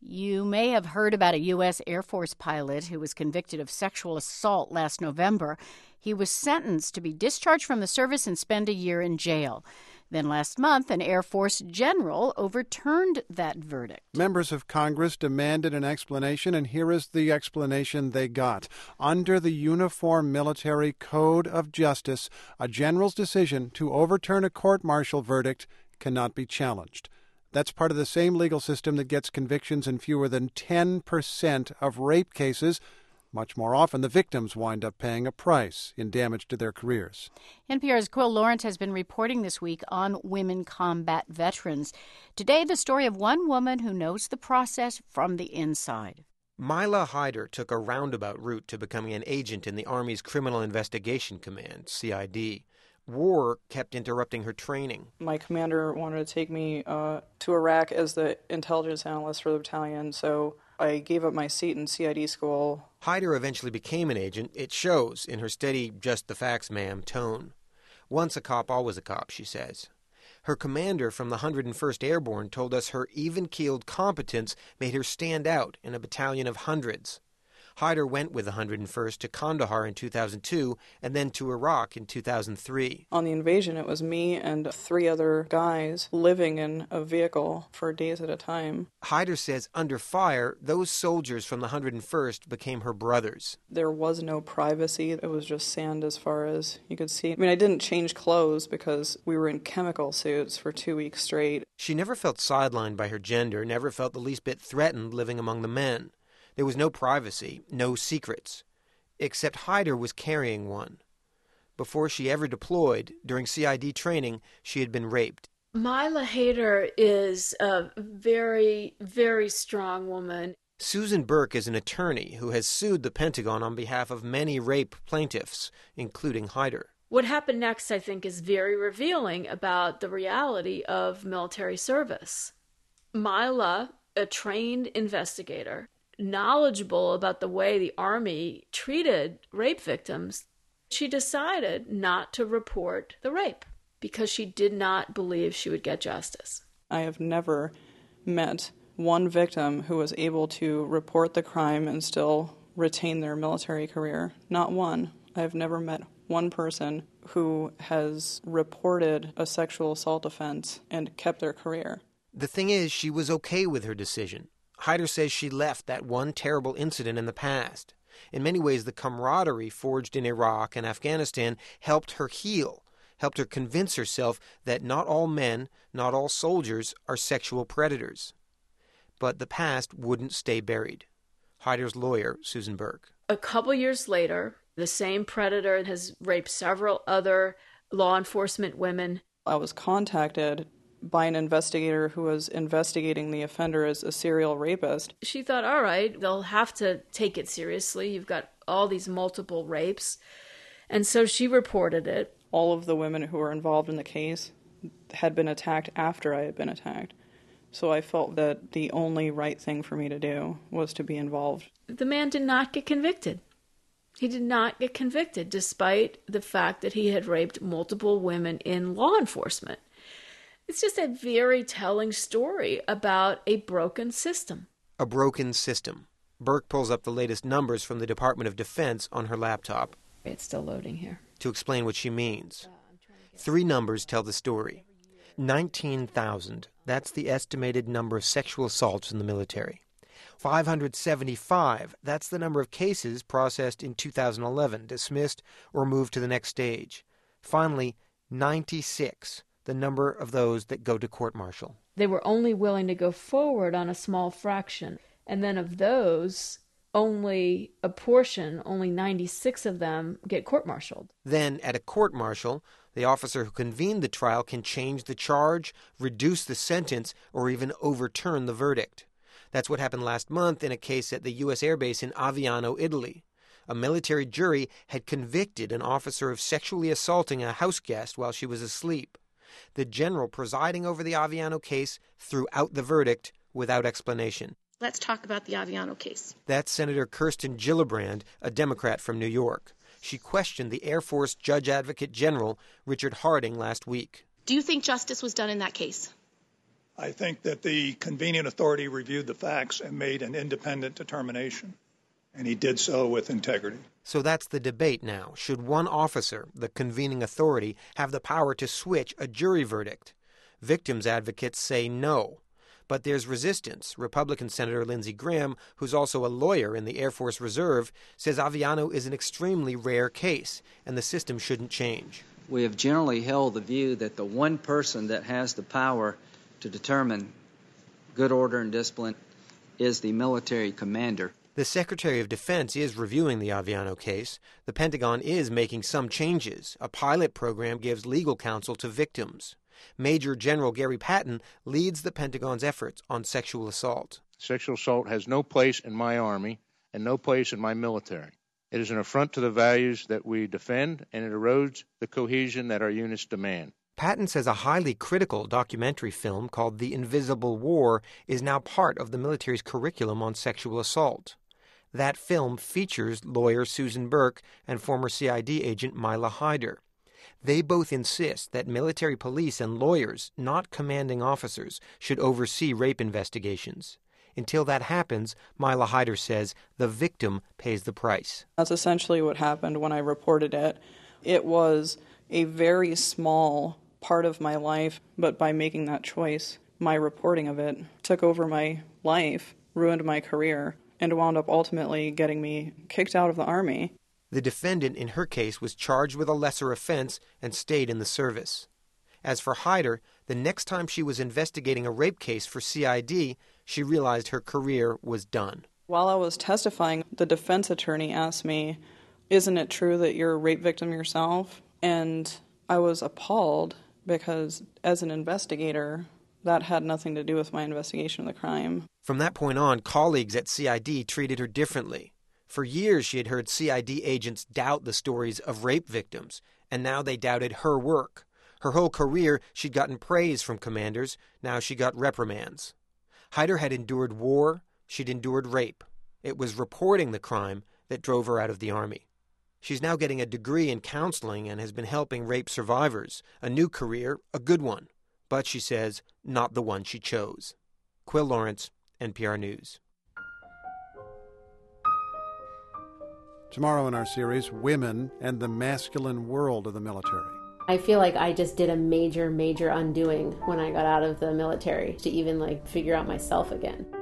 You may have heard about a U.S. Air Force pilot who was convicted of sexual assault last November. He was sentenced to be discharged from the service and spend a year in jail. Then last month, an Air Force general overturned that verdict. Members of Congress demanded an explanation, and here is the explanation they got. Under the Uniform Military Code of Justice, a general's decision to overturn a court-martial verdict cannot be challenged. That's part of the same legal system that gets convictions in fewer than 10% of rape cases. Much more often, the victims wind up paying a price in damage to their careers. NPR's Quill Lawrence has been reporting this week on women combat veterans. Today, the story of one woman who knows the process from the inside. Mila Hyder took a roundabout route to becoming an agent in the Army's Criminal Investigation Command, CID. War kept interrupting her training. My commander wanted to take me to Iraq as the intelligence analyst for the battalion, so I gave up my seat in CID school. Hyder eventually became an agent. It shows in her steady, just the facts, ma'am, tone. Once a cop, always a cop, she says. Her commander from the 101st Airborne told us her even-keeled competence made her stand out in a battalion of hundreds. Hyder went with the 101st to Kandahar in 2002 and then to Iraq in 2003. On the invasion, it was me and 3 other guys living in a vehicle for days at a time. Hyder says under fire, those soldiers from the 101st became her brothers. There was no privacy. It was just sand as far as you could see. I mean, I didn't change clothes because we were in chemical suits for 2 weeks straight. She never felt sidelined by her gender, never felt the least bit threatened living among the men. There was no privacy, no secrets, except Hyder was carrying one. Before she ever deployed, during CID training, she had been raped. Mila Hyder is a very, very strong woman. Susan Burke is an attorney who has sued the Pentagon on behalf of many rape plaintiffs, including Hyder. What happened next, I think, is very revealing about the reality of military service. Mila, a trained investigator, knowledgeable about the way the Army treated rape victims, she decided not to report the rape because she did not believe she would get justice. I have never met one victim who was able to report the crime and still retain their military career. Not one. I have never met one person who has reported a sexual assault offense and kept their career. The thing is, she was okay with her decision. Hyder says she left that one terrible incident in the past. In many ways, the camaraderie forged in Iraq and Afghanistan helped her heal, helped her convince herself that not all men, not all soldiers are sexual predators. But the past wouldn't stay buried. Hyder's lawyer, Susan Burke. A couple years later, the same predator has raped several other law enforcement women. I was contacted by an investigator who was investigating the offender as a serial rapist. She thought, all right, they'll have to take it seriously. You've got all these multiple rapes. And so she reported it. All of the women who were involved in the case had been attacked after I had been attacked. So I felt that the only right thing for me to do was to be involved. The man did not get convicted. He did not get convicted, despite the fact that he had raped multiple women in law enforcement. It's just a very telling story about a broken system. A broken system. Burke pulls up the latest numbers from the Department of Defense on her laptop. It's still loading here. To explain what she means. 3 numbers tell the story. 19,000. That's the estimated number of sexual assaults in the military. 575. That's the number of cases processed in 2011, dismissed or moved to the next stage. Finally, 96. The number of those that go to court-martial. They were only willing to go forward on a small fraction. And then of those, only a portion, only 96 of them, get court-martialed. Then, at a court-martial, the officer who convened the trial can change the charge, reduce the sentence, or even overturn the verdict. That's what happened last month in a case at the U.S. Air Base in Aviano, Italy. A military jury had convicted an officer of sexually assaulting a house guest while she was asleep. The general presiding over the Aviano case threw out the verdict without explanation. Let's talk about the Aviano case. That's Senator Kirsten Gillibrand, a Democrat from New York. She questioned the Air Force Judge Advocate General, Richard Harding, last week. Do you think justice was done in that case? I think that the convening authority reviewed the facts and made an independent determination, and he did so with integrity. So that's the debate now. Should one officer, the convening authority, have the power to switch a jury verdict? Victims advocates say no. But there's resistance. Republican Senator Lindsey Graham, who's also a lawyer in the Air Force Reserve, says Aviano is an extremely rare case, and the system shouldn't change. We have generally held the view that the one person that has the power to determine good order and discipline is the military commander. The Secretary of Defense is reviewing the Aviano case. The Pentagon is making some changes. A pilot program gives legal counsel to victims. Major General Gary Patton leads the Pentagon's efforts on sexual assault. Sexual assault has no place in my Army and no place in my military. It is an affront to the values that we defend, and it erodes the cohesion that our units demand. Patton says a highly critical documentary film called The Invisible War is now part of the military's curriculum on sexual assault. That film features lawyer Susan Burke and former CID agent Mila Hyder. They both insist that military police and lawyers, not commanding officers, should oversee rape investigations. Until that happens, Mila Hyder says the victim pays the price. That's essentially what happened when I reported it. It was a very small part of my life, but by making that choice, my reporting of it took over my life, ruined my career, and wound up ultimately getting me kicked out of the Army. The defendant in her case was charged with a lesser offense and stayed in the service. As for Hyder, the next time she was investigating a rape case for CID, she realized her career was done. While I was testifying, the defense attorney asked me, "Isn't it true that you're a rape victim yourself?" And I was appalled because as an investigator, that had nothing to do with my investigation of the crime. From that point on, colleagues at CID treated her differently. For years, she had heard CID agents doubt the stories of rape victims, and now they doubted her work. Her whole career, she'd gotten praise from commanders. Now she got reprimands. Hyder had endured war. She'd endured rape. It was reporting the crime that drove her out of the Army. She's now getting a degree in counseling and has been helping rape survivors. A new career, a good one. But, she says, not the one she chose. Quill Lawrence, NPR News. Tomorrow in our series, Women and the Masculine World of the Military. I feel like I just did a major undoing when I got out of the military to even figure out myself again.